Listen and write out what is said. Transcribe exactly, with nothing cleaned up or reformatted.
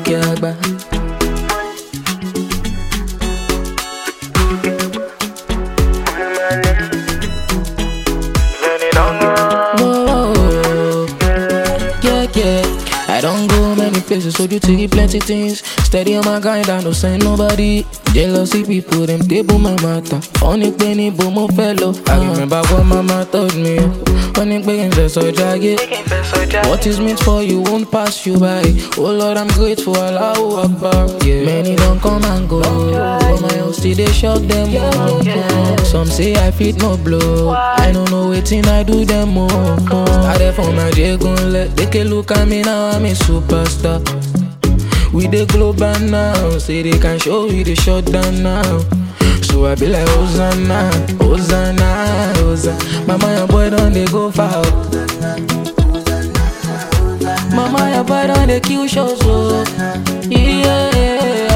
agba. Whoa, yeah, yeah. I don't go many places, so you take plenty things. Steady on my grind, I no send nobody. Jealousy people, them table my matter. Only penny boom fellow. I remember what mama told me. Only begging for so jagged. What is meant for you won't pass you by. Oh Lord, I'm grateful, Allahu Akbar. Yeah. Many don't come and go. For my house, still they shock them more. Some say I fit no blow. I don't know waiting, I do them more. Started from my J gun let they can look at me now, I'm a superstar. We the global now, say they can show we the shut down now. So I be like Hosanna, Hosanna, Hosanna. Mama, your boy don't they go far. Mama, your boy don't they kill shows, so yeah.